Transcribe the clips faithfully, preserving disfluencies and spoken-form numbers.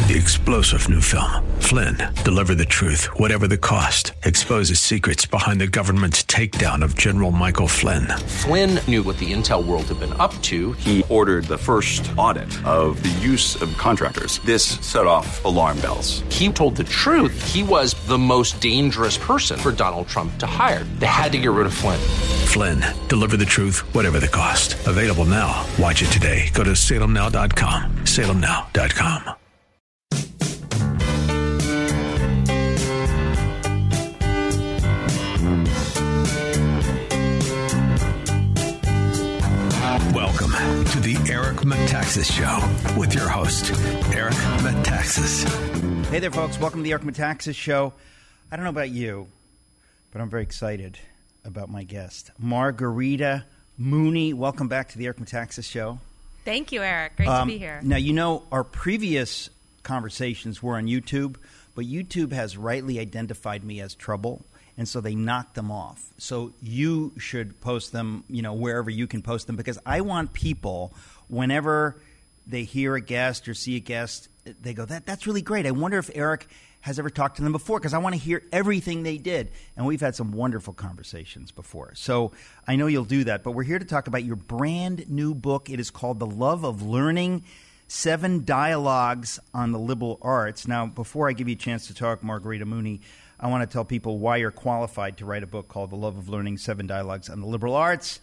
The explosive new film, Flynn, deliver the truth, whatever the cost, exposes secrets behind the government's takedown of General Michael Flynn. Flynn knew what the intel world had been up to. He ordered the first audit of the use of contractors. This set off alarm bells. He told the truth. He was the most dangerous person for Donald Trump to hire. They had to get rid of Flynn. Flynn, deliver the truth, whatever the cost. Available now. Watch it today. Go to salem now dot com. salem now dot com. Welcome to the Eric Metaxas Show with your host, Eric Metaxas. Hey there, folks. Welcome to the Eric Metaxas Show. I don't know about you, but I'm very excited about my guest, Margarita Mooney. Welcome back to the Eric Metaxas Show. Thank you, Eric. Great um, to be here. Now, you know, our previous conversations were on YouTube, but YouTube has rightly identified me as trouble. And so they knocked them off. So you should post them, you know, wherever you can post them, because I want people, whenever they hear a guest or see a guest, they go, that that's really great. I wonder if Eric has ever talked to them before, because I want to hear everything they did. And we've had some wonderful conversations before. So I know you'll do that. But we're here to talk about your brand new book. It is called The Love of Learning, Seven Dialogues on the Liberal Arts. Now, before I give you a chance to talk, Margarita Mooney, I want to tell people why you're qualified to write a book called The Love of Learning, Seven Dialogues on the Liberal Arts.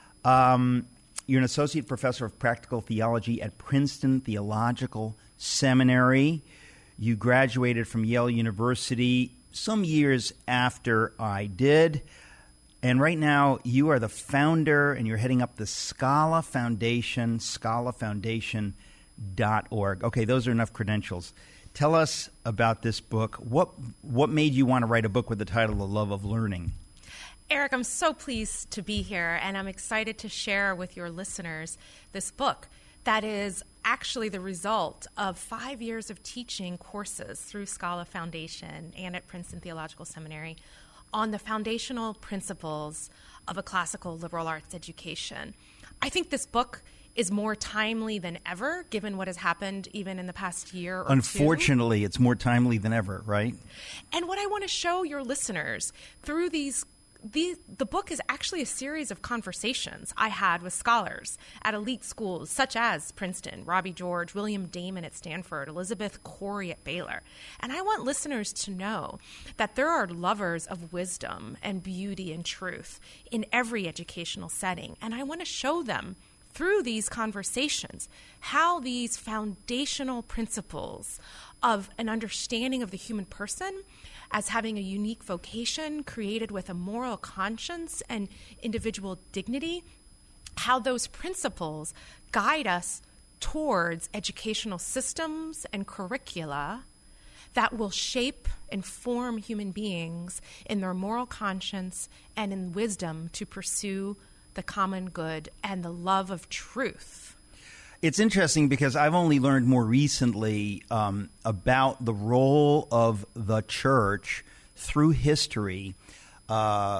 Um, you're an associate professor of practical theology at Princeton Theological Seminary. You graduated from Yale University some years after I did. And right now you are the founder and you're heading up the Scala Foundation, scala foundation dot org. Okay, those are enough credentials. Tell us about this book. What what made you want to write a book with the title The Love of Learning? Eric, I'm so pleased to be here, and I'm excited to share with your listeners this book that is actually the result of five years of teaching courses through Scala Foundation and at Princeton Theological Seminary on the foundational principles of a classical liberal arts education. I think this book is more timely than ever, given what has happened even in the past year or Unfortunately, two. It's more timely than ever, right? And what I want to show your listeners through these, the, the book is actually a series of conversations I had with scholars at elite schools such as Princeton, Robbie George, William Damon at Stanford, Elizabeth Corey at Baylor. And I want listeners to know that there are lovers of wisdom and beauty and truth in every educational setting. And I want to show them through these conversations how these foundational principles of an understanding of the human person as having a unique vocation created with a moral conscience and individual dignity, how those principles guide us towards educational systems and curricula that will shape and form human beings in their moral conscience and in wisdom to pursue the common good and the love of truth. It's interesting because I've only learned more recently um, about the role of the church through history, uh,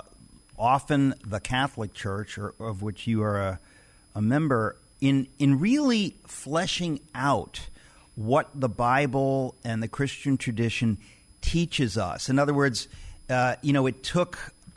often the Catholic Church, or, of which you are a, a member, in, in really fleshing out what the Bible and the Christian tradition teaches us. In other words, uh, you know, it took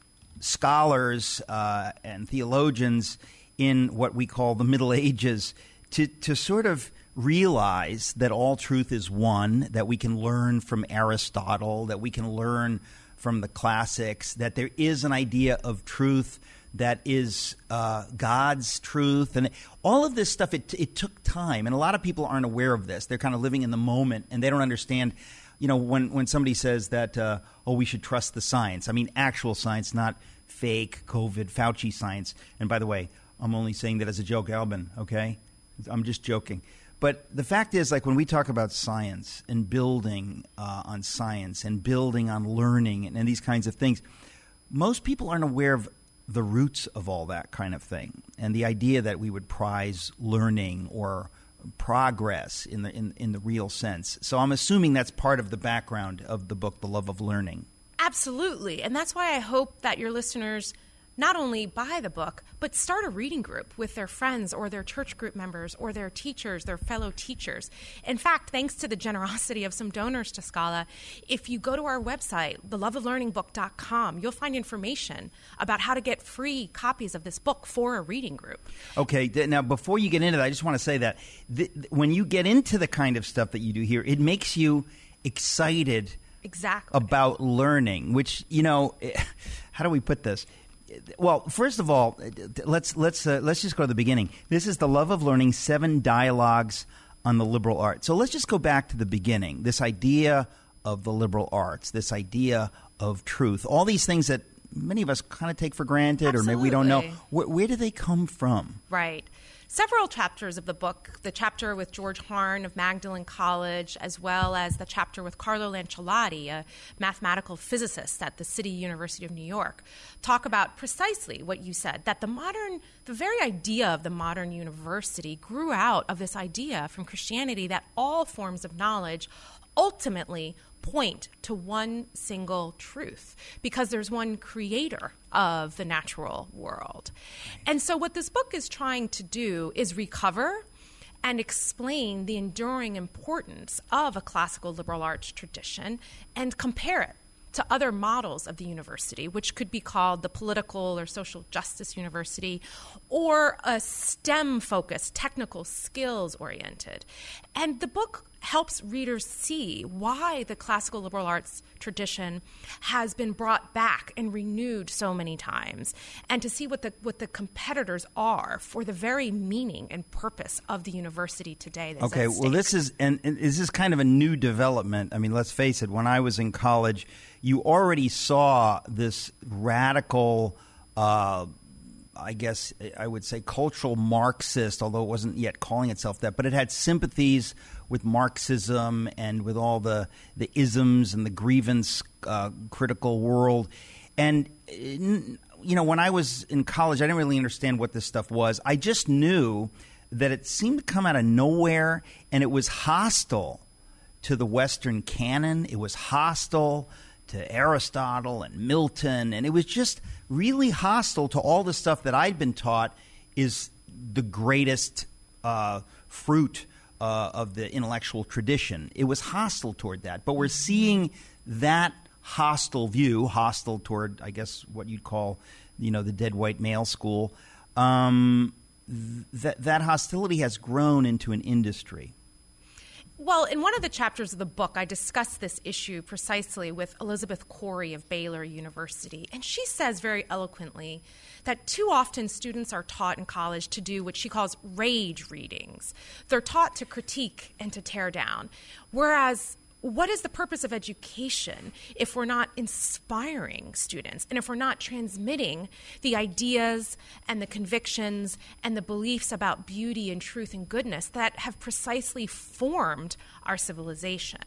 scholars uh, and theologians in what we call the Middle Ages to, to sort of realize that all truth is one, that we can learn from Aristotle, that we can learn from the classics, that there is an idea of truth that is uh, God's truth. And all of this stuff, it, it took time. And a lot of people aren't aware of this. They're kind of living in the moment, and they don't understand. You know, when, when somebody says that, uh, oh, we should trust the science. I mean, actual science, not fake COVID, Fauci science. And by the way, I'm only saying that as a joke, Albin, okay? I'm just joking. But the fact is, like, when we talk about science and building uh, on science and building on learning and, and these kinds of things, most people aren't aware of the roots of all that kind of thing. And the idea that we would prize learning or progress in the in, in the real sense. So I'm assuming that's part of the background of the book, The Love of Learning. Absolutely. And that's why I hope that your listeners not only buy the book, but start a reading group with their friends or their church group members or their teachers, their fellow teachers. In fact, thanks to the generosity of some donors to Scala, if you go to our website, the love of learning book dot com, you'll find information about how to get free copies of this book for a reading group. Okay, th- now before you get into that, I just want to say that th- when you get into the kind of stuff that you do here, it makes you excited exactly about learning, which, you know, how do we put this? Well, first of all, let's let's uh, let's just go to the beginning. This is The Love of Learning, Seven Dialogues on the Liberal Arts. So let's just go back to the beginning. This idea of the liberal arts, this idea of truth, all these things that many of us kind of take for granted, Absolutely. or maybe we don't know. Where, where do they come from? Right. Several chapters of the book, the chapter with George Harn of Magdalen College, as well as the chapter with Carlo Lanciolati, a mathematical physicist at the City University of New York, talk about precisely what you said, that the modern, the very idea of the modern university grew out of this idea from Christianity that all forms of knowledge ultimately point to one single truth, because there's one creator of the natural world. And so what this book is trying to do is recover and explain the enduring importance of a classical liberal arts tradition and compare it to other models of the university, which could be called the political or social justice university, or a STEM-focused, technical skills-oriented. And the book helps readers see why the classical liberal arts tradition has been brought back and renewed so many times, and to see what the what the competitors are for the very meaning and purpose of the university today. That's okay, at well, stake. this is and, and is this kind of a new development? I mean, let's face it. When I was in college, you already saw this radical, uh, I guess I would say cultural Marxist, although it wasn't yet calling itself that, but it had sympathies with Marxism and with all the, the isms and the grievance uh, critical world. And, you know, when I was in college, I didn't really understand what this stuff was. I just knew that it seemed to come out of nowhere, and it was hostile to the Western canon. It was hostile to Aristotle and Milton, and it was just really hostile to all the stuff that I'd been taught is the greatest uh, fruit uh, of the intellectual tradition. It was hostile toward that. But we're seeing that hostile view, hostile toward, I guess, what you'd call, you know, the dead white male school. Um, th- that that hostility has grown into an industry. Well, in one of the chapters of the book, I discuss this issue precisely with Elizabeth Corey of Baylor University. And she says very eloquently that too often students are taught in college to do what she calls rage readings. They're taught to critique and to tear down. Whereas, what is the purpose of education if we're not inspiring students and if we're not transmitting the ideas and the convictions and the beliefs about beauty and truth and goodness that have precisely formed our civilization?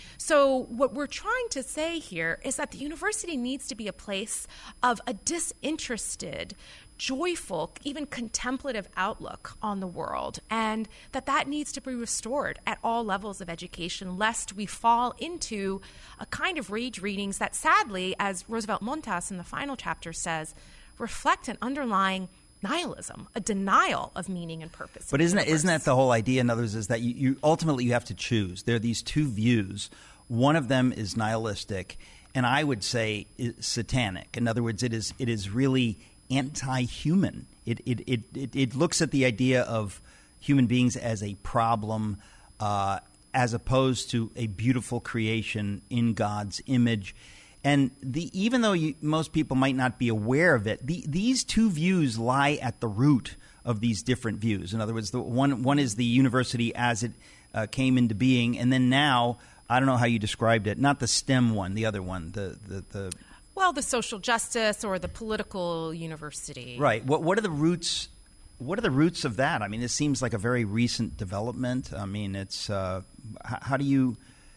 So what we're trying to say here is that the university needs to be a place of a disinterested, joyful, even contemplative outlook on the world, and that that needs to be restored at all levels of education, lest we fall into a kind of rage readings that sadly, as Roosevelt Montas in the final chapter says, reflect an underlying nihilism, a denial of meaning and purpose. But isn't that, isn't that the whole idea? In other words, is that you, you ultimately you have to choose. There are these two views. One of them is nihilistic, and I would say is satanic. In other words, it is it is really anti-human. It it, it it it looks at the idea of human beings as a problem, uh, as opposed to a beautiful creation in God's image. And the even though you, most people might not be aware of it, the, these two views lie at the root of these different views. In other words, the one one is the university as it uh, came into being, and then now I don't know how you described it. Not the STEM one, the other one, the the. the Well, the social justice or the political university. Right. What what are the roots? What are the roots of that? I mean, this seems like a very recent development. I mean, it's uh, how, how do you?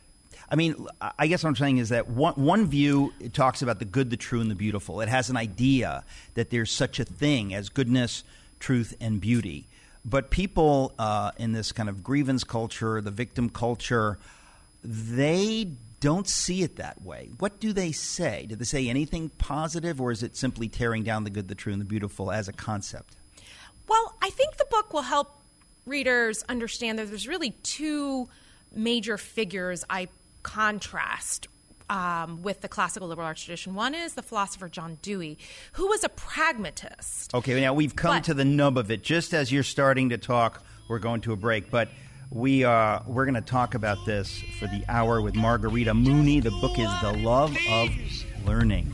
I mean, I guess what I'm saying is that one one view it talks about the good, the true, and the beautiful. It has an idea that there's such a thing as goodness, truth, and beauty. But people uh, in this kind of grievance culture, the victim culture, they don't see it that way. What do they say? Do they say anything positive, or is it simply tearing down the good, the true, and the beautiful as a concept? Well, I think the book will help readers understand that there's really two major figures I contrast um, with the classical liberal arts tradition. One is the philosopher John Dewey, who was a pragmatist. Okay, now we've come but, to the nub of it. Just as you're starting to talk, we're going to a break. But we, uh, we're going to talk about this for the hour with Margarita Mooney. The book is The Love of Learning.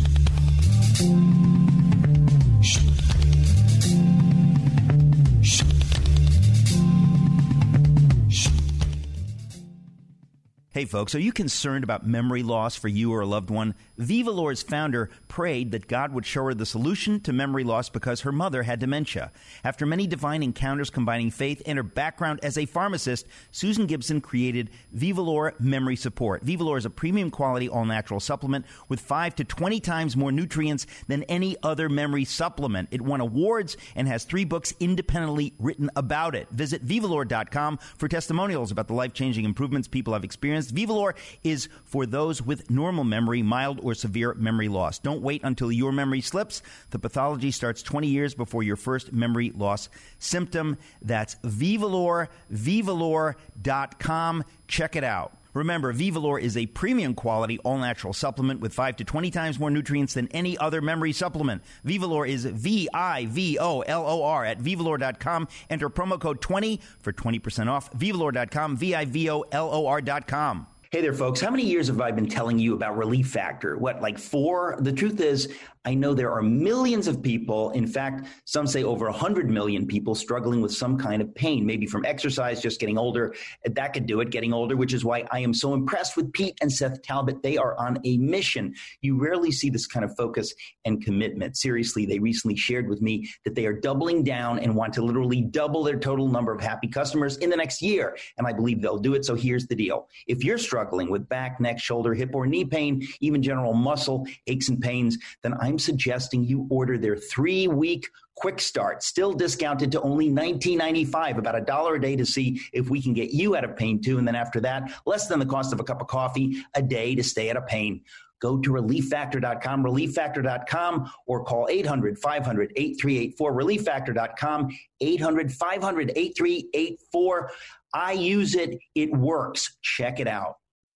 Hey folks, are you concerned about memory loss for you or a loved one? Vivalore's founder prayed that God would show her the solution to memory loss because her mother had dementia. After many divine encounters combining faith and her background as a pharmacist, Susan Gibson created Vivalore Memory Support. Vivalore is a premium quality all-natural supplement with five to twenty times more nutrients than any other memory supplement. It won awards and has three books independently written about it. Visit Vivalore dot com for testimonials about the life-changing improvements people have experienced. Vivalore is for those with normal memory, mild or severe memory loss. Don't wait until your memory slips. The pathology starts twenty years before your first memory loss symptom. That's Vivalore, Vivalore dot com. Check it out. Remember, Vivalore is a premium quality all-natural supplement with five to twenty times more nutrients than any other memory supplement. Vivalore is V I V O L O R at Vivalore dot com. Enter promo code twenty for twenty percent off. Vivalore dot com, V I V O L O R dot com. Hey there, folks. How many years have I been telling you about Relief Factor? What, like four? The truth is, I know there are millions of people, in fact, some say over one hundred million people struggling with some kind of pain, maybe from exercise, just getting older. That could do it, getting older, which is why I am so impressed with Pete and Seth Talbot. They are on a mission. You rarely see this kind of focus and commitment. Seriously, they recently shared with me that they are doubling down and want to literally double their total number of happy customers in the next year. And I believe they'll do it. So here's the deal. If you're struggling with back, neck, shoulder, hip, or knee pain, even general muscle aches and pains, then I'm suggesting you order their three-week quick start, still discounted to only nineteen ninety-five, about a dollar a day to see if we can get you out of pain too. And then after that, less than the cost of a cup of coffee a day to stay out of pain. Go to relief factor dot com, relief factor dot com, or call eight hundred, five hundred, eight three eight four, relief factor dot com, eight hundred, five hundred, eight three eight four. I use it. It works. Check it out.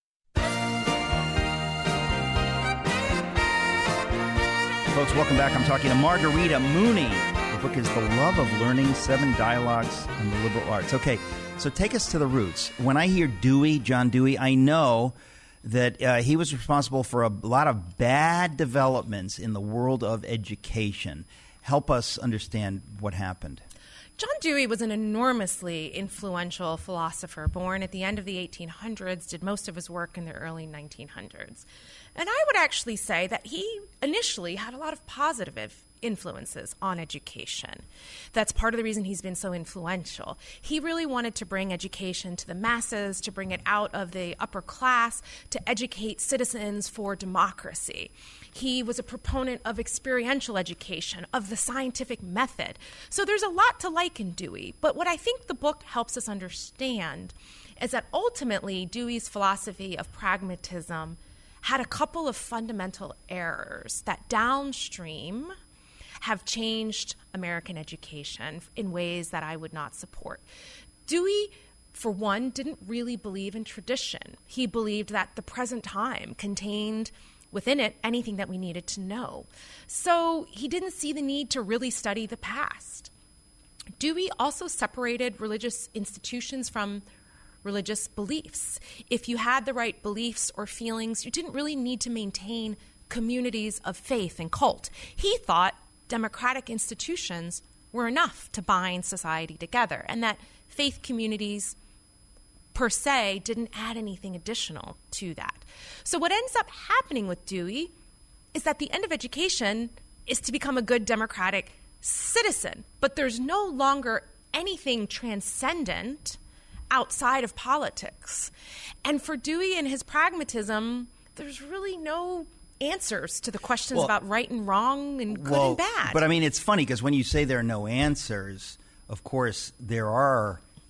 Folks, welcome back. I'm talking to Margarita Mooney. The book is The Love of Learning, Seven Dialogues on the Liberal Arts. Okay, so take us to the roots. When I hear Dewey, John Dewey, I know that uh, he was responsible for a lot of bad developments in the world of education. Help us understand what happened. John Dewey was an enormously influential philosopher, born at the end of the eighteen hundreds, did most of his work in the early nineteen hundreds. And I would actually say that he initially had a lot of positive influences on education. That's part of the reason he's been so influential. He really wanted to bring education to the masses, to bring it out of the upper class, to educate citizens for democracy. He was a proponent of experiential education, of the scientific method. So there's a lot to like in Dewey. But what I think the book helps us understand is that ultimately Dewey's philosophy of pragmatism had a couple of fundamental errors that downstream have changed American education in ways that I would not support. Dewey, for one, didn't really believe in tradition. He believed that the present time contained within it anything that we needed to know. So he didn't see the need to really study the past. Dewey also separated religious institutions from religious beliefs. If you had the right beliefs or feelings, you didn't really need to maintain communities of faith and cult. He thought democratic institutions were enough to bind society together, and that faith communities per se didn't add anything additional to that. So what ends up happening with Dewey is that the end of education is to become a good democratic citizen, but there's no longer anything transcendent outside of politics. And for Dewey and his pragmatism, there's really no answers to the questions well, about right and wrong and good well, and bad. But I mean, it's funny because when you say there are no answers, of course, there are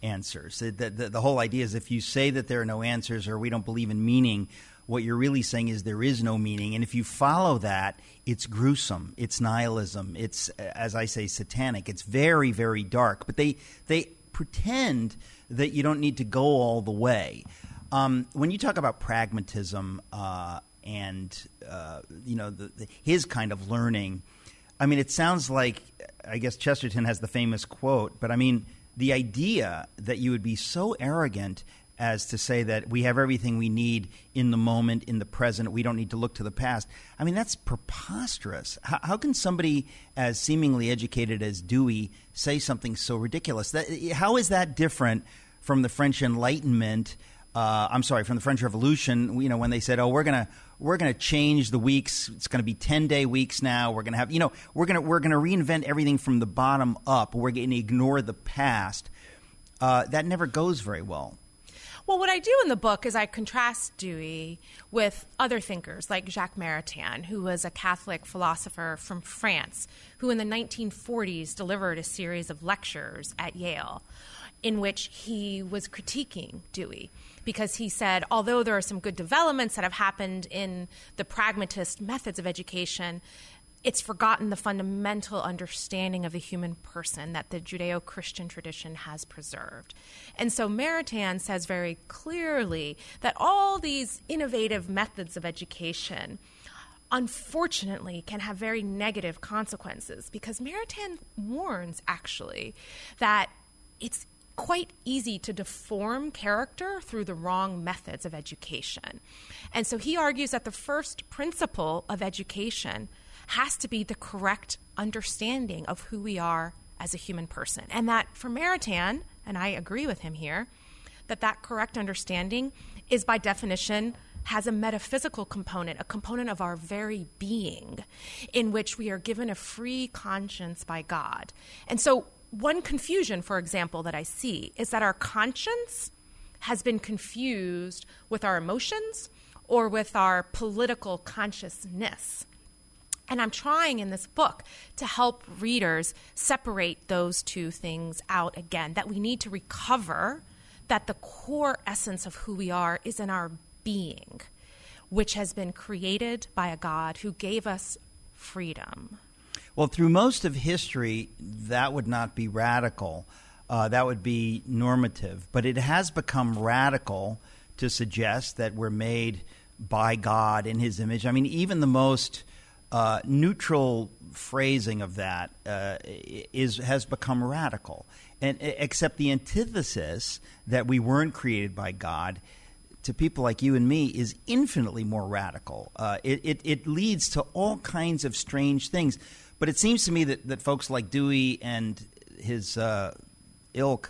answers. The, the, the whole idea is if you say that there are no answers or we don't believe in meaning, what you're really saying is there is no meaning. And if you follow that, it's gruesome. It's nihilism. It's, as I say, satanic. It's very, very dark. But they they pretend that you don't need to go all the way. Um, when you talk about pragmatism uh, and uh, you know the, the, his kind of learning, I mean, it sounds like, I guess Chesterton has the famous quote, but I mean, the idea that you would be so arrogant as to say that we have everything we need in the moment, in the present, we don't need to look to the past. I mean, that's preposterous. How, how can somebody as seemingly educated as Dewey say something so ridiculous? That, how is that different from the French Enlightenment? Uh, I'm sorry, from the French Revolution, you know, when they said, "Oh, we're gonna we're gonna change the weeks. It's gonna be ten day weeks now. We're gonna have, you know, we're gonna we're gonna reinvent everything from the bottom up. We're going to ignore the past." Uh, that never goes very well. Well, what I do in the book is I contrast Dewey with other thinkers like Jacques Maritain, who was a Catholic philosopher from France, who in the nineteen forties delivered a series of lectures at Yale in which he was critiquing Dewey because he said, although there are some good developments that have happened in the pragmatist methods of education, it's forgotten the fundamental understanding of the human person that the Judeo-Christian tradition has preserved. And so Maritain says very clearly that all these innovative methods of education unfortunately can have very negative consequences, because Maritain warns actually that it's quite easy to deform character through the wrong methods of education. And so he argues that the first principle of education has to be the correct understanding of who we are as a human person. And that for Maritain, and I agree with him here, that that correct understanding is by definition has a metaphysical component, a component of our very being, in which we are given a free conscience by God. And so one confusion, for example, that I see is that our conscience has been confused with our emotions or with our political consciousness. And I'm trying in this book to help readers separate those two things out again, that we need to recover that the core essence of who we are is in our being, which has been created by a God who gave us freedom. Well, through most of history, that would not be radical. Uh, that would be normative. But it has become radical to suggest that we're made by God in his image. I mean, even the most uh, neutral phrasing of that uh, is has become radical. And except the antithesis that we weren't created by God, to people like you and me, is infinitely more radical. Uh, it, it, it leads to all kinds of strange things. But it seems to me that, that folks like Dewey and his uh, ilk,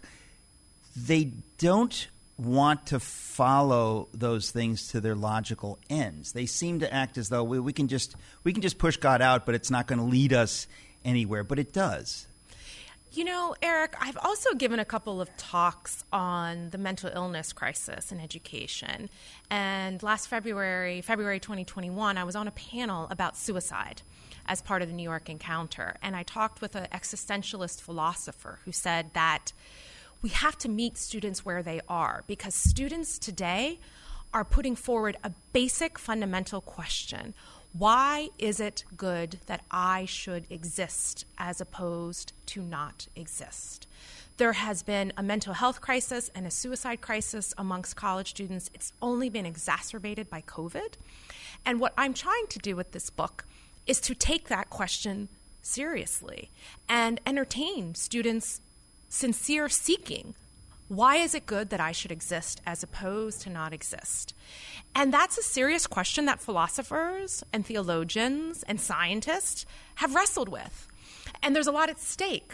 they don't want to follow those things to their logical ends. They seem to act as though we, we can just we can just push God out, but it's not going to lead us anywhere. But it does. You know, Eric, I've also given a couple of talks on the mental illness crisis in education. And last February, February twenty twenty-one, I was on a panel about suicide as part of the New York Encounter. And I talked with an existentialist philosopher who said that we have to meet students where they are, because students today are putting forward a basic fundamental question. Why is it good that I should exist as opposed to not exist? There has been a mental health crisis and a suicide crisis amongst college students. It's only been exacerbated by COVID. And what I'm trying to do with this book is to take that question seriously and entertain students' sincere seeking. Why is it good that I should exist as opposed to not exist? And that's a serious question that philosophers and theologians and scientists have wrestled with. And there's a lot at stake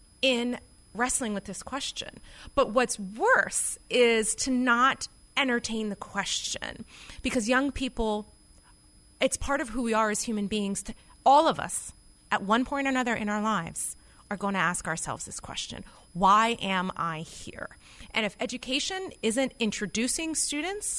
in wrestling with this question. But what's worse is to not entertain the question, because young people, it's part of who we are as human beings. To, all of us, at one point or another in our lives, are going to ask ourselves this question: why am I here? And if education isn't introducing students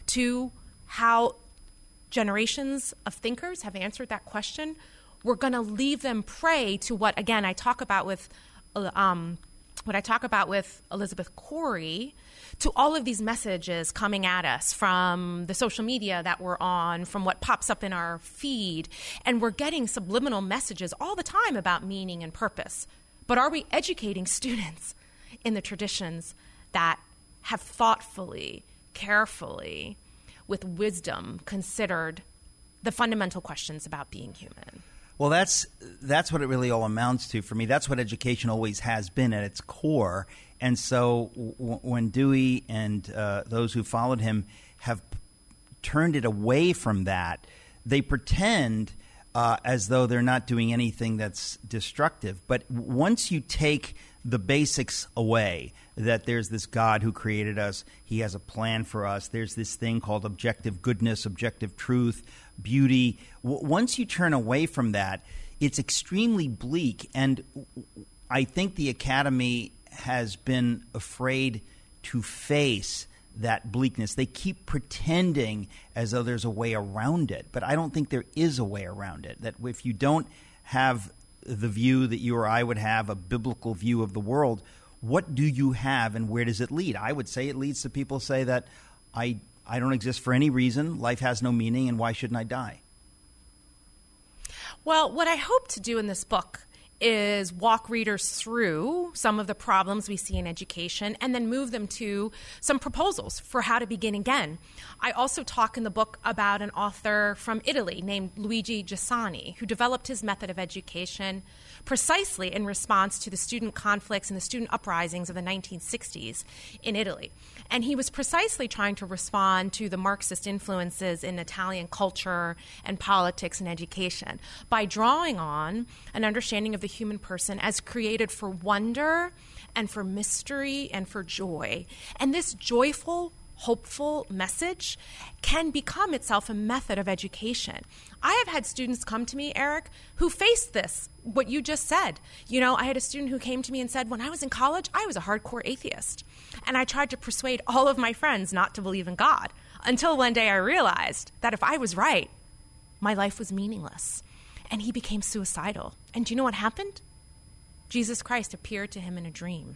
to how generations of thinkers have answered that question, we're going to leave them prey to what, again, I talk about with um, what I talk about with Elizabeth Corey, to all of these messages coming at us from the social media that we're on, from what pops up in our feed, and we're getting subliminal messages all the time about meaning and purpose. But are we educating students in the traditions that have thoughtfully, carefully, with wisdom, considered the fundamental questions about being human? Well, that's that's what it really all amounts to for me. That's what education always has been at its core. And so w- when Dewey and uh, those who followed him have p- turned it away from that, they pretend uh, as though they're not doing anything that's destructive. But w- once you take the basics away, that there's this God who created us, he has a plan for us, there's this thing called objective goodness, objective truth, beauty. W- once you turn away from that, it's extremely bleak. And I think the Academy has been afraid to face that bleakness. They keep pretending as though there's a way around it, but I don't think there is a way around it. That if you don't have the view that you or I would have, a biblical view of the world, what do you have and where does it lead? I would say it leads to people say that I I don't exist for any reason, life has no meaning, and why shouldn't I die? Well, what I hope to do in this book is walk readers through some of the problems we see in education and then move them to some proposals for how to begin again. I also talk in the book about an author from Italy named Luigi Giussani, who developed his method of education precisely in response to the student conflicts and the student uprisings of the nineteen sixties in Italy. And he was precisely trying to respond to the Marxist influences in Italian culture and politics and education by drawing on an understanding of the human person as created for wonder and for mystery and for joy. And this joyful, hopeful message can become itself a method of education. I have had students come to me, Eric, who faced this, what you just said. You know, I had a student who came to me and said, when I was in college, I was a hardcore atheist. And I tried to persuade all of my friends not to believe in God until one day I realized that if I was right, my life was meaningless. And he became suicidal. And do you know what happened? Jesus Christ appeared to him in a dream.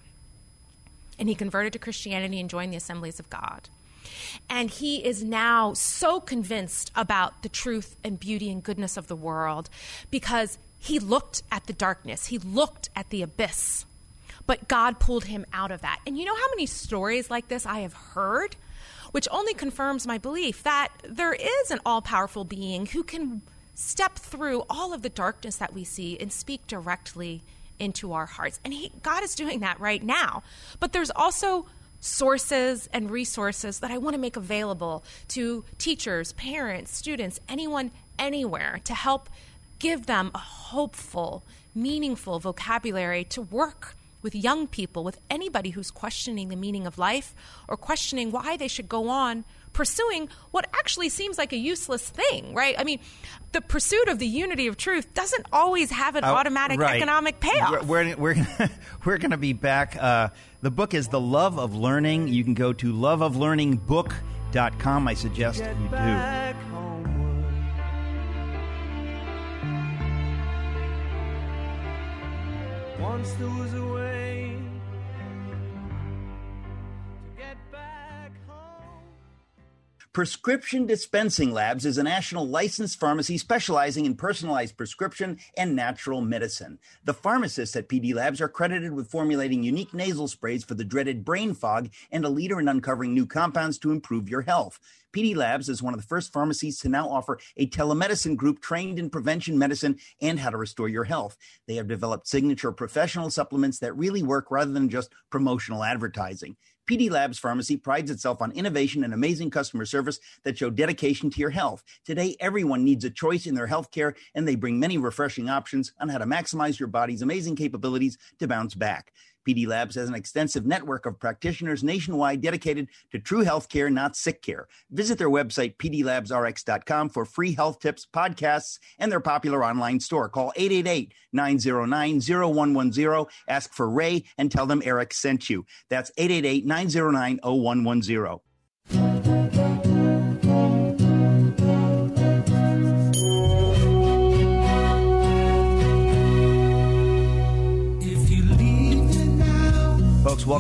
And he converted to Christianity and joined the Assemblies of God. And he is now so convinced about the truth and beauty and goodness of the world because he looked at the darkness. He looked at the abyss. But God pulled him out of that. And you know how many stories like this I have heard, which only confirms my belief that there is an all-powerful being who can step through all of the darkness that we see and speak directly into our hearts. And he, God is doing that right now. But there's also sources and resources that I want to make available to teachers, parents, students, anyone, anywhere, to help give them a hopeful, meaningful vocabulary to work with young people, with anybody who's questioning the meaning of life or questioning why they should go on pursuing what actually seems like a useless thing, right? I mean, the pursuit of the unity of truth doesn't always have an uh, automatic right. economic payoff. We're we're, we're, we're going to be back. Uh, the book is The Love of Learning. You can go to love of learning book dot com. I suggest Get you do. Once there was a way to get back home. Prescription Dispensing Labs is a national licensed pharmacy specializing in personalized prescription and natural medicine. The pharmacists at P D Labs are credited with formulating unique nasal sprays for the dreaded brain fog and a leader in uncovering new compounds to improve your health. P D Labs is one of the first pharmacies to now offer a telemedicine group trained in prevention medicine and how to restore your health. They have developed signature professional supplements that really work rather than just promotional advertising. P D Labs Pharmacy prides itself on innovation and amazing customer service that show dedication to your health. Today, everyone needs a choice in their health care, and they bring many refreshing options on how to maximize your body's amazing capabilities to bounce back. P D Labs has an extensive network of practitioners nationwide dedicated to true health care, not sick care. Visit their website, p d labs r x dot com, for free health tips, podcasts, and their popular online store. Call eight eight eight, nine zero nine, zero one one zero. Ask for Ray and tell them Eric sent you. That's eight eight eight, nine zero nine, zero one one zero.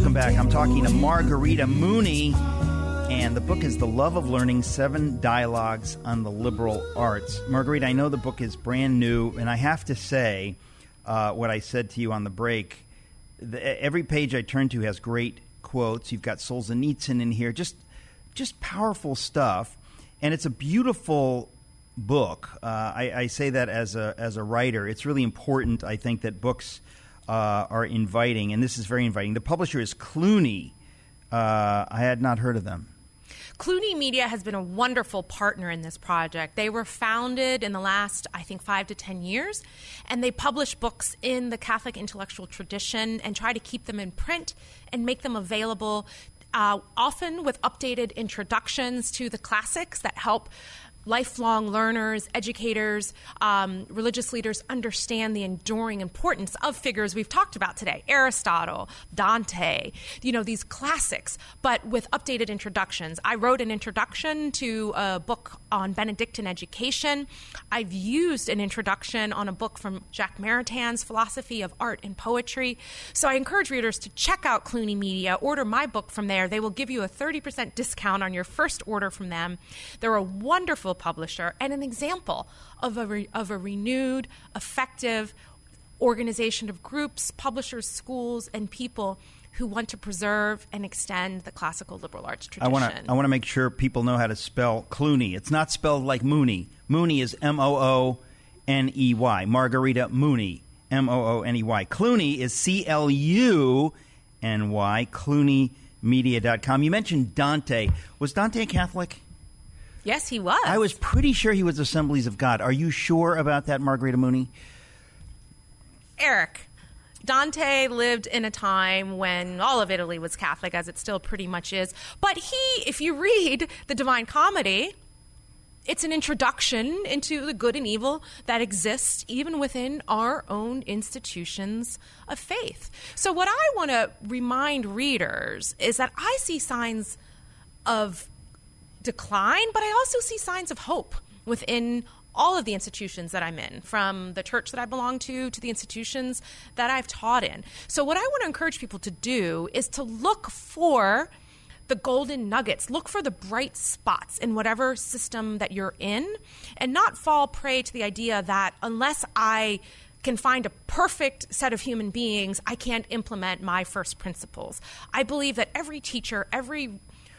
Welcome back. I'm talking to Margarita Mooney, and the book is The Love of Learning, Seven Dialogues on the Liberal Arts. Margarita, I know the book is brand new, and I have to say uh, what I said to you on the break. The, every page I turn to has great quotes. You've got Solzhenitsyn in here, just just powerful stuff, and it's a beautiful book. Uh, I, I say that as a as a writer. It's really important, I think, that books uh, are inviting, and this is very inviting. The publisher is Cluny. Uh, I had not heard of them. Cluny Media has been a wonderful partner in this project. They were founded in the last, I think, five to ten years, and they publish books in the Catholic intellectual tradition and try to keep them in print and make them available, uh, often with updated introductions to the classics that help lifelong learners, educators, um, religious leaders understand the enduring importance of figures we've talked about today. Aristotle, Dante, you know, these classics, but with updated introductions. I wrote an introduction to a book on Benedictine education. I've used an introduction on a book from Jacques Maritain's Philosophy of Art and Poetry. So I encourage readers to check out Cluny Media, order my book from there. They will give you a thirty percent discount on your first order from them. They're a wonderful publisher and an example of a re- of a renewed, effective organization of groups, publishers, schools, and people who want to preserve and extend the classical liberal arts tradition. I want to I want to make sure people know how to spell Cluny. It's not spelled like Mooney. Mooney is M O O N E Y. Margarita Mooney, M O O N E Y. Cluny is C L U N Y, cluny media dot com. You mentioned Dante. Was Dante a Catholic? Yes, he was. I was pretty sure he was Assemblies of God. Are you sure about that, Margarita Mooney? Eric, Dante lived in a time when all of Italy was Catholic, as it still pretty much is. But he, if you read the Divine Comedy, it's an introduction into the good and evil that exists even within our own institutions of faith. So what I want to remind readers is that I see signs of decline, but I also see signs of hope within all of the institutions that I'm in, from the church that I belong to to the institutions that I've taught in. So what I want to encourage people to do is to look for the golden nuggets, look for the bright spots in whatever system that you're in, and not fall prey to the idea that unless I can find a perfect set of human beings, I can't implement my first principles. I believe that every teacher, every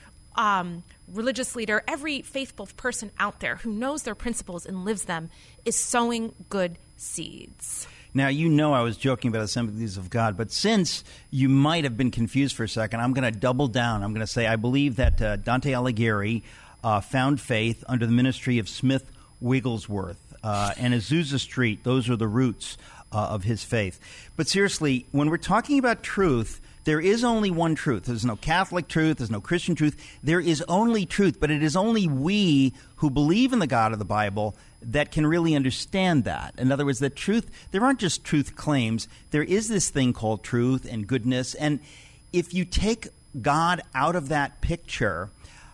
Um, religious leader, every faithful person out there who knows their principles and lives them is sowing good seeds. Now, you know I was joking about Assemblies of God, but since you might have been confused for a second, I'm going to double down. I'm going to say I believe that uh, Dante Alighieri uh, found faith under the ministry of Smith Wigglesworth uh, and Azusa Street. Those are the roots uh, of his faith. But seriously, when we're talking about truth, there is only one truth. There's no Catholic truth. There's no Christian truth. There is only truth, but it is only we who believe in the God of the Bible that can really understand that. In other words, that truth, there aren't just truth claims. There is this thing called truth and goodness. And if you take God out of that picture,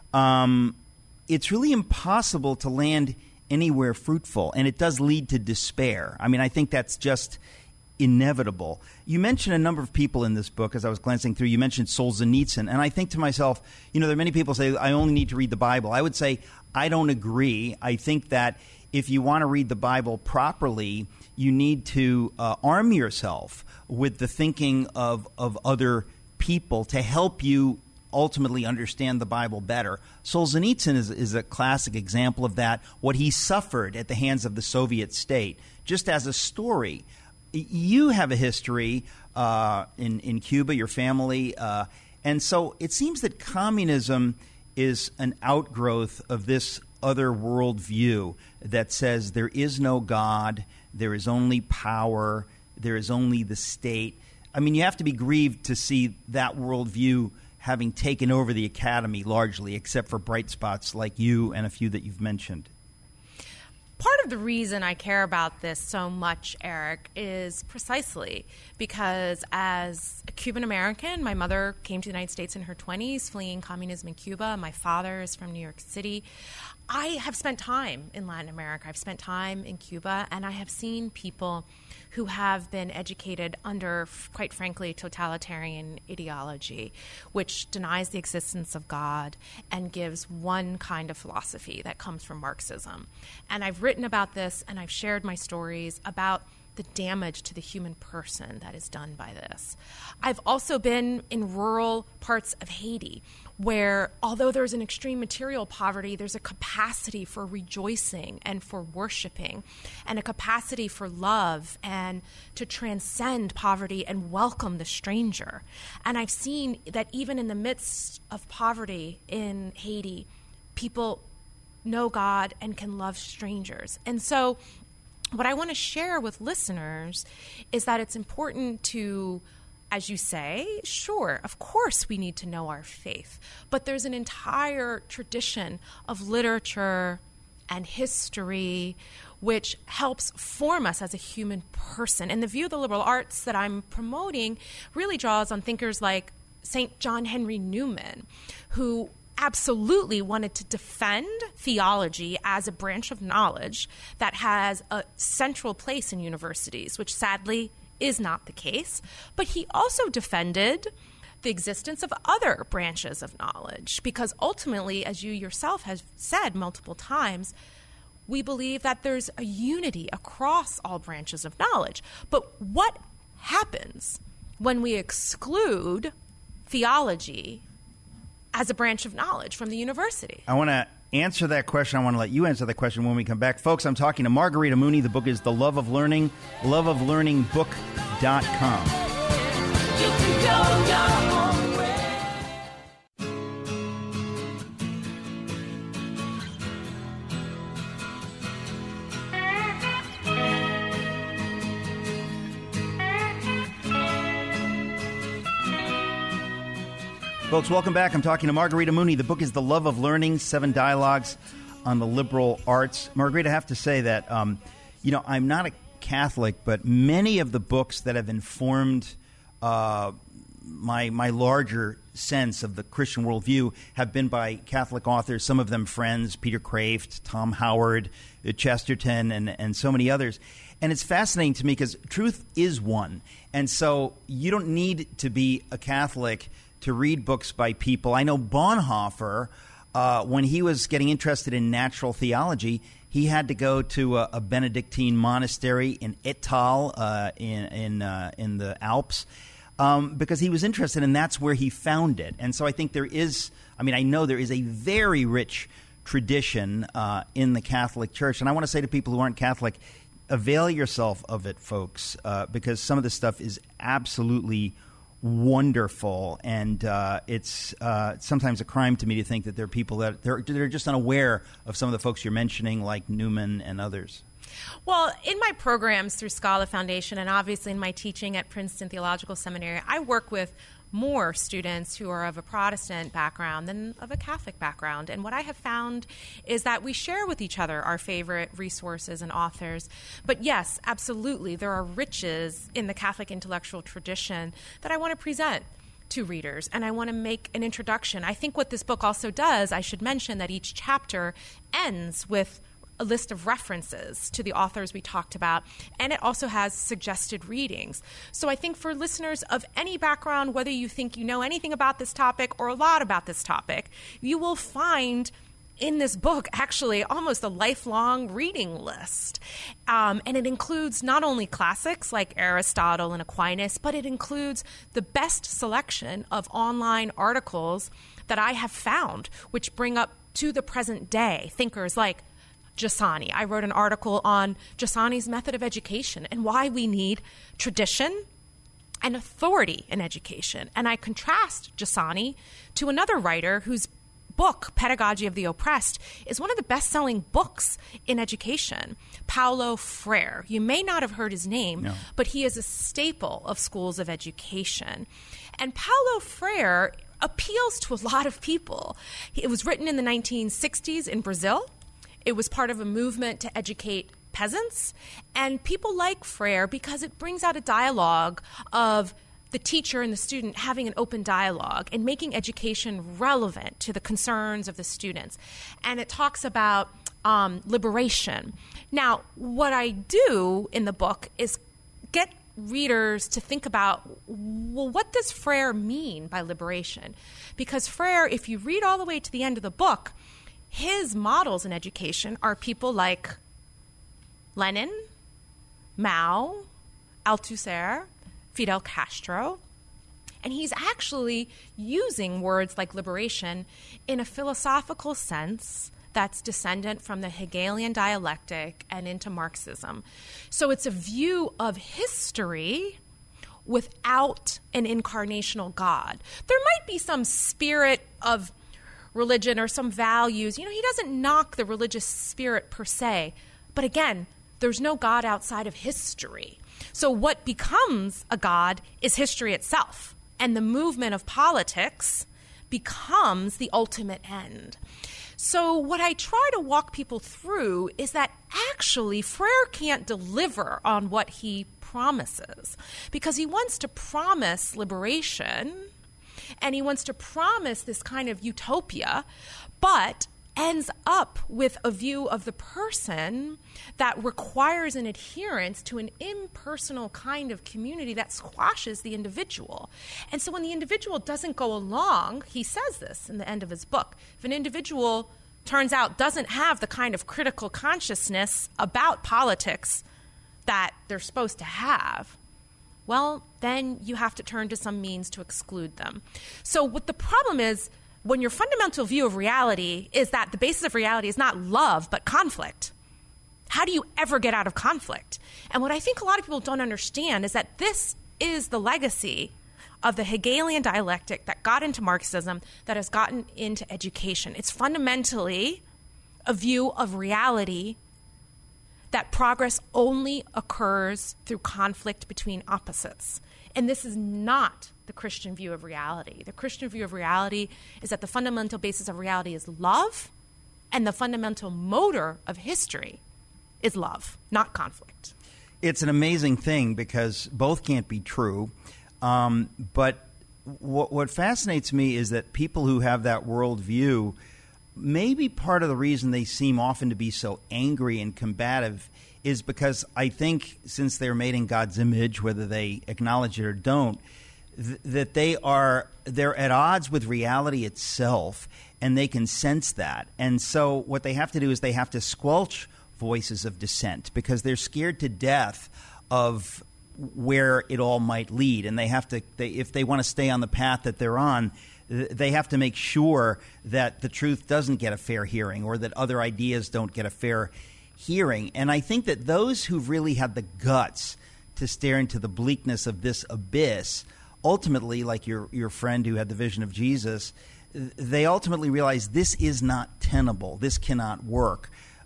um, it's really impossible to land anywhere fruitful. And it does lead to despair. I mean, I think that's just inevitable. You mentioned a number of people in this book as I was glancing through. You mentioned Solzhenitsyn, and I think to myself, you know, there are many people say, I only need to read the Bible. I would say, I don't agree. I think that if you want to read the Bible properly, you need to uh, arm yourself with the thinking of, of other people to help you ultimately understand the Bible better. Solzhenitsyn is, is a classic example of that, what he suffered at the hands of the Soviet state, just as a story. You have a history uh, in, in Cuba, your family, uh, and so it seems that communism is an outgrowth of this other worldview that says there is no God, there is only power, there is only the state. I mean, you have to be grieved to see that worldview having taken over the academy largely, except for bright spots like you and a few that you've mentioned. Part of the reason I care about this so much, Eric, is precisely because as a Cuban American, my mother came to the United States in her twenties, fleeing communism in Cuba. My father is from New York City. I have spent time in Latin America. I've spent time in Cuba, and I have seen people who have been educated under, quite frankly, totalitarian ideology, which denies the existence of God and gives one kind of philosophy that comes from Marxism. And I've written about this, and I've shared my stories about the damage to the human person that is done by this. I've also been in rural parts of Haiti where, although there's an extreme material poverty, there's a capacity for rejoicing and for worshiping and a capacity for love and to transcend poverty and welcome the stranger. And I've seen that even in the midst of poverty in Haiti, people know God and can love strangers. And so what I want to share with listeners is that it's important to, as you say, sure, of course we need to know our faith, but there's an entire tradition of literature and history which helps form us as a human person. And the view of the liberal arts that I'm promoting really draws on thinkers like Saint John Henry Newman, who absolutely wanted to defend theology as a branch of knowledge that has a central place in universities, which sadly is not the case. But he also defended the existence of other branches of knowledge, because ultimately, as you yourself have said multiple times, we believe that there's a unity across all branches of knowledge. But what happens when we exclude theology as a branch of knowledge from the university? I want to answer that question. I want to let you answer that question when we come back. Folks, I'm talking to Margarita Mooney. The book is The Love of Learning, love of learning book dot com. You can go your own way. Folks, welcome back. I'm talking to Margarita Mooney. The book is The Love of Learning, Seven Dialogues on the Liberal Arts. Margarita, I have to say that, um, you know, I'm not a Catholic, but many of the books that have informed uh, my my larger sense of the Christian worldview have been by Catholic authors, some of them friends, Peter Kraft, Tom Howard, Chesterton, and, and so many others. And it's fascinating to me because truth is one. And so you don't need to be a Catholic to read books by people. I know Bonhoeffer, uh, when he was getting interested in natural theology, he had to go to a, a Benedictine monastery in Ettal uh, in in, uh, in the Alps um, because he was interested, and that's where he found it. And so I think there is, I mean, I know there is a very rich tradition uh, in the Catholic Church. And I want to say to people who aren't Catholic, avail yourself of it, folks, uh, because some of this stuff is absolutely wonderful, and uh, it's uh, sometimes a crime to me to think that there are people that they're, they're just unaware of some of the folks you're mentioning, like Newman and others. Well, in my programs through Scala Foundation, and obviously in my teaching at Princeton Theological Seminary, I work with more students who are of a Protestant background than of a Catholic background. And what I have found is that we share with each other our favorite resources and authors. But yes, absolutely, there are riches in the Catholic intellectual tradition that I want to present to readers, and I want to make an introduction. I think what this book also does, I should mention that each chapter ends with a list of references to the authors we talked about, and it also has suggested readings. So I think for listeners of any background, whether you think you know anything about this topic or a lot about this topic, you will find in this book actually almost a lifelong reading list. Um, and it includes not only classics like Aristotle and Aquinas, but it includes the best selection of online articles that I have found, which bring up to the present day thinkers like Giussani. I wrote an article on Giussani's method of education and why we need tradition and authority in education. And I contrast Giussani to another writer whose book, Pedagogy of the Oppressed, is one of the best-selling books in education, Paulo Freire. You may not have heard his name, no. but he is a staple of schools of education. And Paulo Freire appeals to a lot of people. It was written in the nineteen sixties in Brazil. It was part of a movement to educate peasants. And people like Freire because it brings out a dialogue of the teacher and the student having an open dialogue and making education relevant to the concerns of the students. And it talks about um, liberation. Now, what I do in the book is get readers to think about, well, what does Freire mean by liberation? Because Freire, if you read all the way to the end of the book, his models in education are people like Lenin, Mao, Althusser, Fidel Castro, and he's actually using words like liberation in a philosophical sense that's descendant from the Hegelian dialectic and into Marxism. So it's a view of history without an incarnational God. There might be some spirit of religion or some values. You know, he doesn't knock the religious spirit per se, but again, there's no God outside of history. So what becomes a God is history itself, and the movement of politics becomes the ultimate end. So what I try to walk people through is that actually Freire can't deliver on what he promises, because he wants to promise liberation and he wants to promise this kind of utopia, but ends up with a view of the person that requires an adherence to an impersonal kind of community that squashes the individual. And so when the individual doesn't go along, he says this in the end of his book, if an individual turns out doesn't have the kind of critical consciousness about politics that they're supposed to have, well, then you have to turn to some means to exclude them. So what the problem is, when your fundamental view of reality is that the basis of reality is not love, but conflict, how do you ever get out of conflict? And what I think a lot of people don't understand is that this is the legacy of the Hegelian dialectic that got into Marxism, that has gotten into education. It's fundamentally a view of reality that progress only occurs through conflict between opposites. And this is not the Christian view of reality. The Christian view of reality is that the fundamental basis of reality is love, and the fundamental motor of history is love, not conflict. It's an amazing thing because both can't be true. Um, but what, what fascinates me is that people who have that worldview, maybe part of the reason they seem often to be so angry and combative is because I think since they're made in God's image, whether they acknowledge it or don't, th- that they are they're at odds with reality itself, and they can sense that. And so what they have to do is they have to squelch voices of dissent because they're scared to death of where it all might lead, and they have to they, if they want to stay on the path that they're on, they have to make sure that the truth doesn't get a fair hearing or that other ideas don't get a fair hearing. And I think that those who've really had the guts to stare into the bleakness of this abyss, ultimately, like your your friend who had the vision of Jesus, they ultimately realize this is not tenable. This cannot work.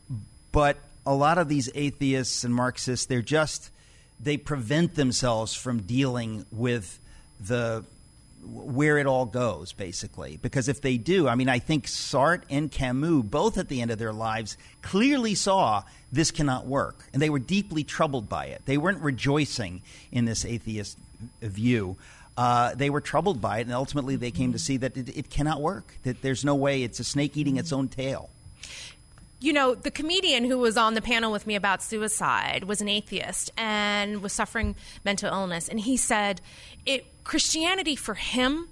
But a lot of these atheists and Marxists, they're just they prevent themselves from dealing with the where it all goes, basically. Because if they do, I mean, I think Sartre and Camus, both at the end of their lives, clearly saw this cannot work. And they were deeply troubled by it. They weren't rejoicing in this atheist view. Uh, they were troubled by it, and ultimately they came to see that it, it cannot work, that there's no way. It's a snake eating its own tail. You know, the comedian who was on the panel with me about suicide was an atheist and was suffering mental illness. And he said it Christianity for him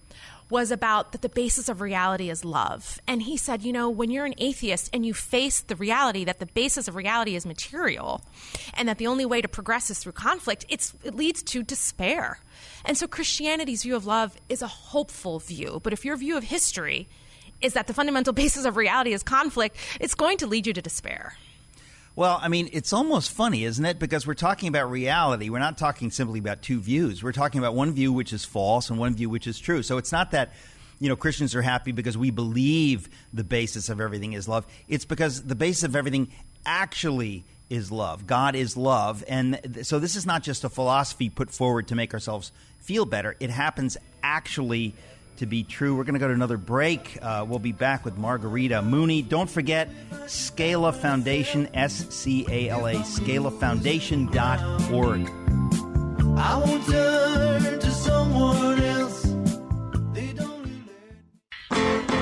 was about that the basis of reality is love. And he said, you know, when you're an atheist and you face the reality that the basis of reality is material and that the only way to progress is through conflict, it's, it leads to despair. And so Christianity's view of love is a hopeful view. But if your view of history is that the fundamental basis of reality is conflict, it's going to lead you to despair. Well, I mean, it's almost funny, isn't it? Because we're talking about reality. We're not talking simply about two views. We're talking about one view which is false and one view which is true. So it's not that, you know, Christians are happy because we believe the basis of everything is love. It's because the basis of everything actually is love. God is love. And th- so this is not just a philosophy put forward to make ourselves feel better. It happens actually to be true. We're going to go to another break. Uh, we'll be back with Margarita Mooney. Don't forget Scala Foundation, S C A L A, scala foundation dot org. I won't turn to someone else. They don't relate.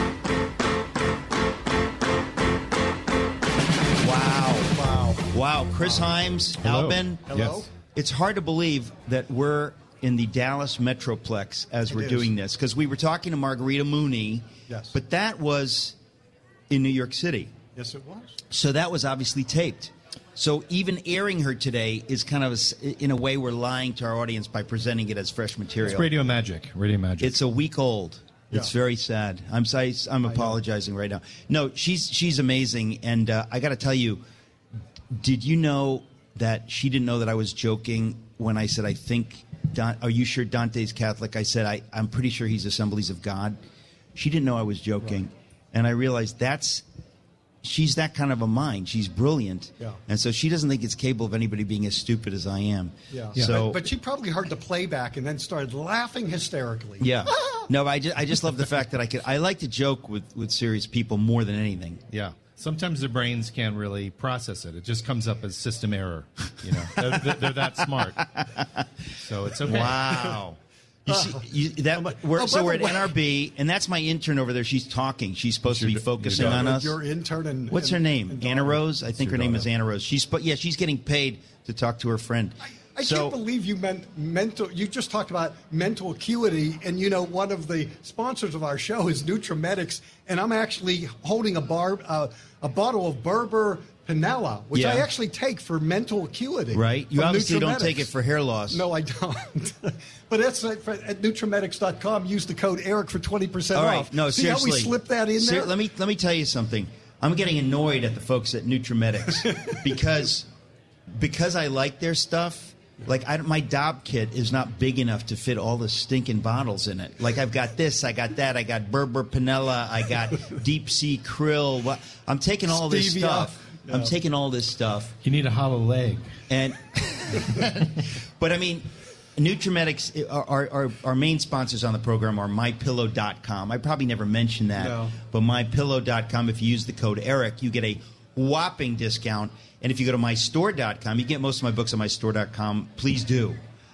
Wow. Wow. Wow. Chris Himes, Hello. Albin. Hello. Yes. It's hard to believe that we're in the Dallas Metroplex as It we're is. doing this, because we were talking to Margarita Mooney, Yes. but that was in New York City. Yes, it was. So that was obviously taped. So even airing her today is kind of, a, in a way, we're lying to our audience by presenting it as fresh material. It's radio magic. Radio magic. It's a week old. It's Yeah. very sad. I'm sorry, I'm apologizing right now. No, she's she's amazing, and uh, I got to tell you, did you know that she didn't know that I was joking when I said I think? Don, are you sure Dante's Catholic? I said I, I'm pretty sure he's Assemblies of God. She didn't know I was joking, Right. and I realized that's. She's that kind of a mind. She's brilliant. Yeah. And so she doesn't think it's capable of anybody being as stupid as I am. Yeah. So, but, but she probably heard the playback and then started laughing hysterically. yeah. No, but I just, I just love the fact that I could. I like to joke with, with serious people more than anything. yeah. Sometimes their brains can't really process it. It just comes up as system error. You know, they're, they're, they're that smart. So it's okay. Wow. You see, you, that, we're, oh, so by we're the at way- N R B, and that's my intern over there. She's talking. She's supposed to be Your- focusing your on Your- us. Your intern and What's her and- name? and Anna daughter. Rose? I think her your name is daughter. Anna Rose. She's but yeah, she's getting paid to talk to her friend. I so, can't believe you meant mental. You just talked about mental acuity, and you know one of the sponsors of our show is Nutramedics, and I'm actually holding a bar, uh, a bottle of Berber Pinella, which Yeah. I actually take for mental acuity. right? You from obviously don't Nutramedics. take it for hair loss. No, I don't. But that's at, at Nutramedics dot com. Use the code Eric for twenty percent All right. off. No, See seriously. how we slip that in Ser- there? Let me let me tell you something. I'm getting annoyed at the folks at Nutramedics because because I like their stuff. Like I, my Dob kit is not big enough to fit all the stinking bottles in it. Like I've got this, I got that, I got Berber Pinella, I got Deep Sea Krill. What- I'm taking all this Stevia. stuff. I'm Yeah. taking all this stuff, You need a hollow leg. and but I mean, Nutramedics, our, our, our, our main sponsors on the program are my pillow dot com. I probably never mentioned that, No. but my pillow dot com, if you use the code Eric, you get a whopping discount. And if you go to my store dot com, you get most of my books on my store dot com. Please do,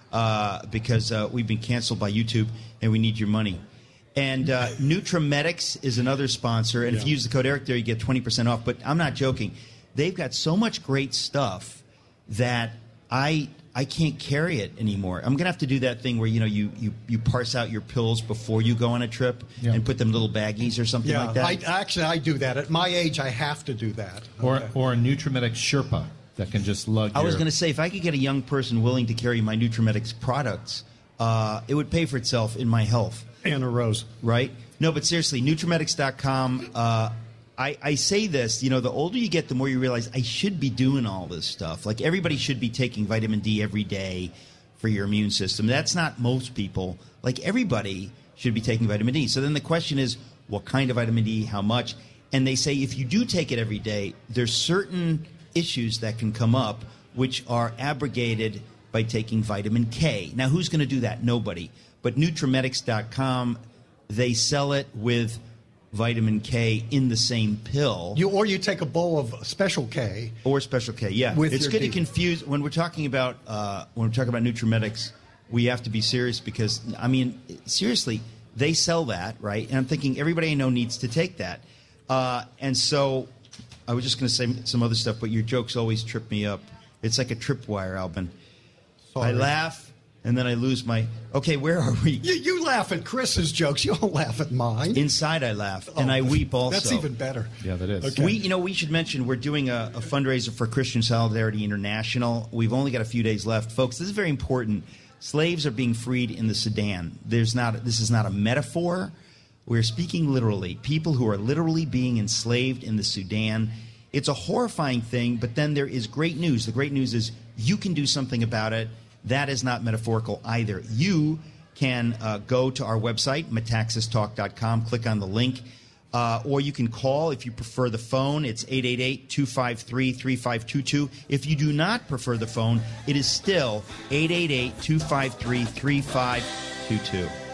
uh, because uh, we've been canceled by YouTube, and we need your money. And uh, Nutramedics is another sponsor, and if you use the code Eric there, you get twenty percent off. But I'm not joking. They've got so much great stuff that I I can't carry it anymore. I'm going to have to do that thing where, you know, you, you, you parse out your pills before you go on a trip Yeah. and put them in little baggies or something yeah, like that. I, actually, I do that. At my age, I have to do that. Or, Okay. or a Nutramedic Sherpa that can just lug I was your- going to say, if I could get a young person willing to carry my Nutramedics products, uh, it would pay for itself in my health, Anna Rose. right? No, but seriously, Nutramedics dot com. Uh, I, I say this, you know, the older you get, the more you realize I should be doing all this stuff. Like everybody should be taking vitamin D every day for your immune system. That's not most people. Like everybody should be taking vitamin D. So then the question is, what kind of vitamin D, how much? And they say if you do take it every day, there's certain issues that can come up which are abrogated by taking vitamin K. Now, who's going to do that? Nobody. But Nutramedics dot com, they sell it with vitamin K in the same pill. You or you take a bowl of Special K. Or Special K, yeah. With it's your good to D. confuse when we're talking about uh, when we're talking about Nutramedics. We have to be serious because I mean, seriously, they sell that, right? And I'm thinking everybody I know needs to take that. Uh, and so I was just going to say some other stuff, but your jokes always trip me up. It's like a tripwire, Albin. Sorry. I laugh and then I lose my. Okay, where are we? You, you laugh at Chris's jokes. You don't laugh at mine. Inside, I laugh and Oh, I weep also. That's even better. Yeah, that is. Okay. We, you know, we should mention we're doing a, a fundraiser for Christian Solidarity International. We've only got a few days left, folks. This is very important. Slaves are being freed in the Sudan. There's not. This is not a metaphor. We're speaking literally. People who are literally being enslaved in the Sudan. It's a horrifying thing, but then there is great news. The great news is you can do something about it. That is not metaphorical either. You can uh, go to our website, metaxas talk dot com, click on the link, uh, or you can call if you prefer the phone. It's eight eight eight, two five three, three five two two. If you do not prefer the phone, it is still eight eight eight, two five three, three five two two.